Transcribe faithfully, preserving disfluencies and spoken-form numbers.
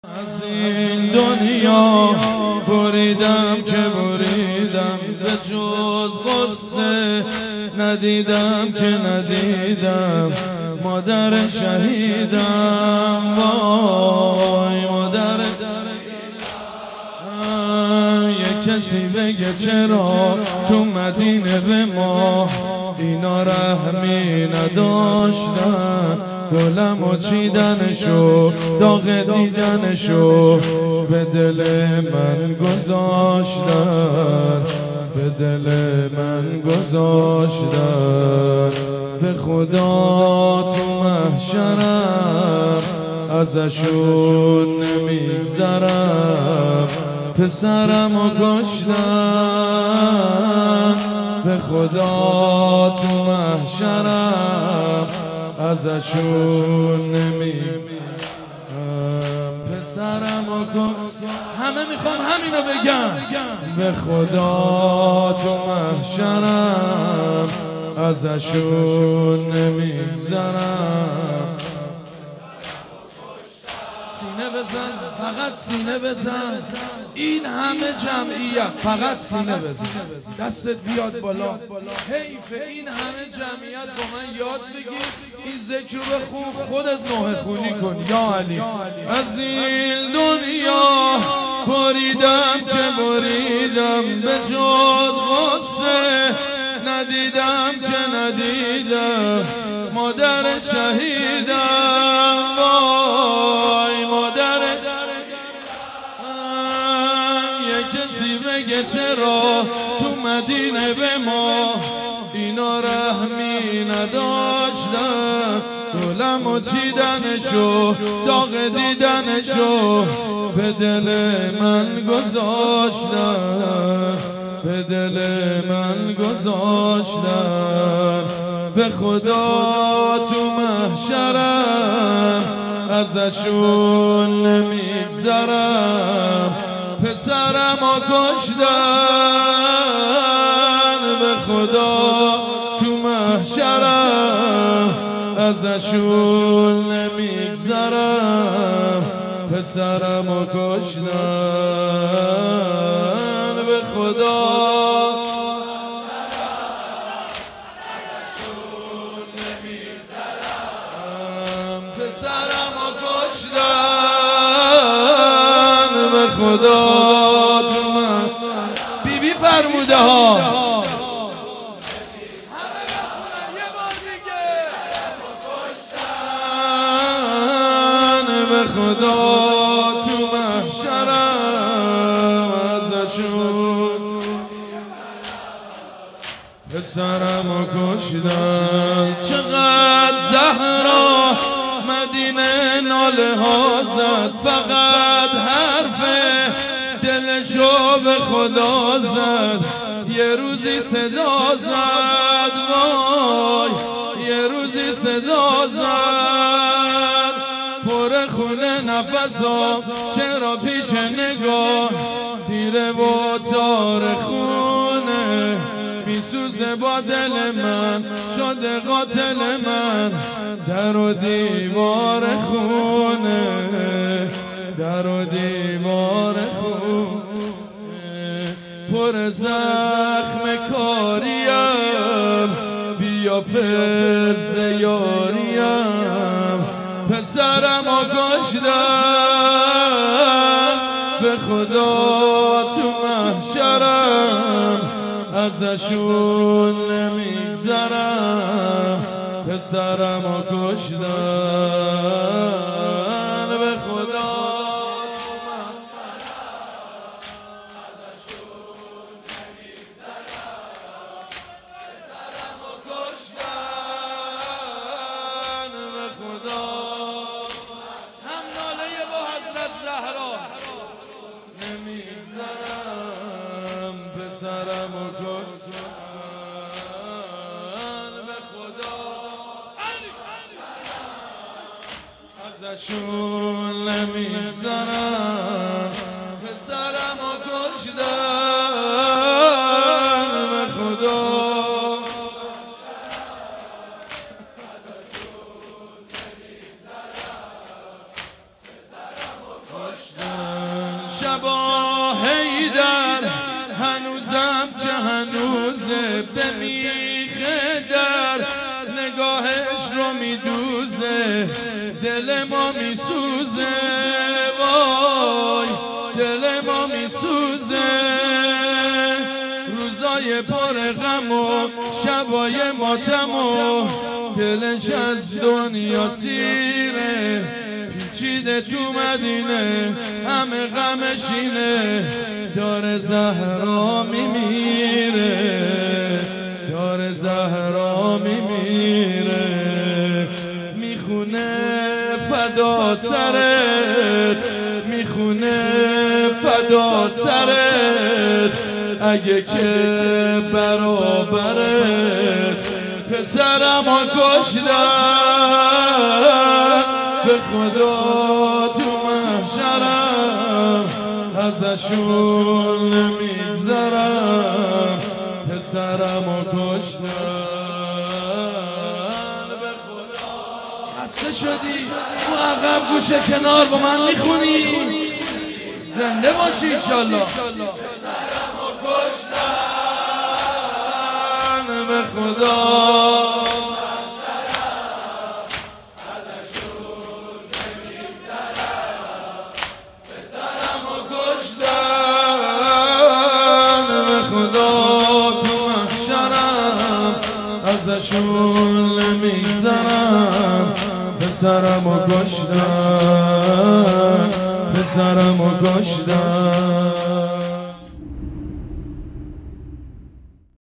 از این دنیا بریدم که بریدم، به جز غصه ندیدم که ندیدم. مادر شهیدم، وای مادر. یه کسی بگه چرا تو مدینه به ما اینا رحمی نداشتن؟ گلم و چیدنشو، داغ دیدنشو به دل من گذاشتن، به دل من گذاشتن. به خدا تو محشرم ازشون نمیگذرم، پسرمو کشتن. به خدا تو محشرم ازشون نمیگذرم، پسرمو کشتن. همه میخوام همینو بگم. به خدا تو محشرم ازشون نمیگذرم. سینه بزن، فقط سینه بزن. این همه جمعیت، فقط سینه بزن. دستت بیاد بالا. حیف این همه جمعیت با من یاد بگیر. این ذکر رو بخون، خودت نوحه خونی کن. یا علی. از این دنیا بریدم که بریدم، به جز غصه ندیدم که ندیدم. مادر شهیدم، وای مادر. یه کسی بگه چرا تو مدینه به ما اینا رحمی نداشتن؟ گلم و چیدنشو، داغ دیدنشو به دل من گذاشتن، به دل من گذاشتن. به خدا تو محشرم ازشون نمیگذرم، پسرمو کشتن. به خدا تو محشرم ازشون نمیگذرم، پسرمو کشتن. به خدا پسرمو کشتن. به خدا تو من بی بی فرموده ها. همه بخونن یه بار دیگه. به خدا تو محشرم ازشون پسرمو کشتن. چقدر زهرا مدینه ناله ها زد، فقط حرف دلشو به خدا زد. یه روزی صدا زد، وای یه روزی صدا زد. پر خونه نفسا چرا پیش نگاه تیره و تار خونه میسوزه با دل من، شده قاتل من. در و دیوار خونه، در و دیوار خونه پر زخم کاریم. بیا فز یاریم، پسرمو کشتن. به خدا تو محشرم ازشون نمیگذرم، پسرمو کشتن. به خدا ازشون نمیگذرم، پسرمو کشتن. به خدا هم ناله با حضرت زهرا نمیگذرم، پسرمو کشتن. ازشون نمیگذرم، پسرمو کشتن. به خدا ازشون نمیگذرم، پسرمو کشتن. شبا حیدر هنوزم که هنوزه به میخ در نگاهش رو میدوزه دل ما میسوزه وای دل ما میسوزه روزای پر غم و شبای ماتم و دلش از دنیا سیره پیچیده تو مدینه همه غمشینه داره زهرا میمیره داره زهرا میمیره میخونه فدا سرت میخونه فدا سرت اگه که برابرت پسرمو کشتن به خدا تو محشرم ازشون نمیگذرم پسرمو کشتن به خدا. خسته شدی اون عقب گوشه کنار با من میخونی زنده باشی ایشالله پسرمو کشتن به خدا ازشون نمیگذرم پسرمو کشتن پسرمو کشتن